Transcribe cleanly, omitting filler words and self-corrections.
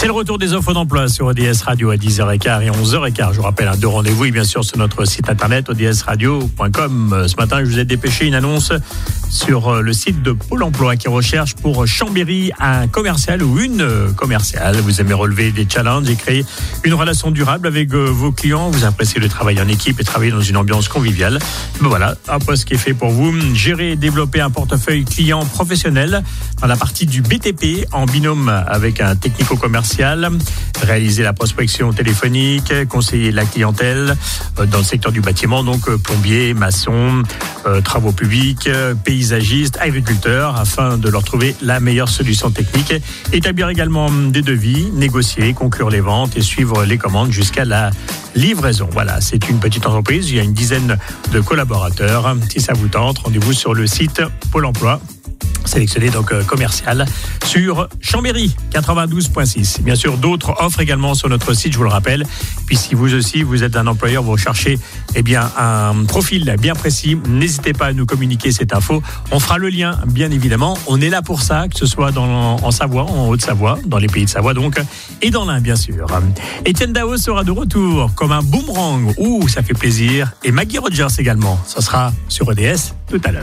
C'est le retour des offres d'emploi sur ODS Radio à 10h15 et 11h15. Je vous rappelle, 2 rendez-vous et bien sûr sur notre site internet odsradio.com. Ce matin, je vous ai dépêché une annonce sur le site de Pôle emploi qui recherche pour Chambéry un commercial ou une commerciale. Vous aimez relever des challenges et créer une relation durable avec vos clients. Vous appréciez de travailler en équipe et travailler dans une ambiance conviviale. Ben voilà, un poste qui est fait pour vous. Gérer et développer un portefeuille client professionnel dans la partie du BTP en binôme avec un technico-commercial. Réaliser la prospection téléphonique, conseiller la clientèle dans le secteur du bâtiment, donc plombier, maçon, travaux publics, paysagiste, agriculteur, afin de leur trouver la meilleure solution technique. Établir également des devis, négocier, conclure les ventes et suivre les commandes jusqu'à la livraison. Voilà, c'est une petite entreprise, il y a une dizaine de collaborateurs. Si ça vous tente, rendez-vous sur le site Pôle emploi. Sélectionné donc commercial sur Chambéry 92.6. Bien sûr, d'autres offres également sur notre site, je vous le rappelle. Puis si vous aussi, vous êtes un employeur, vous recherchez un profil bien précis, n'hésitez pas à nous communiquer cette info. On fera le lien, bien évidemment. On est là pour ça, que ce soit en Savoie, en Haute-Savoie, dans les pays de Savoie donc, et dans l'Ain, bien sûr. Étienne Dao sera de retour comme un boomerang. Ouh, ça fait plaisir. Et Maggie Rogers également. Ça sera sur ODS tout à l'heure.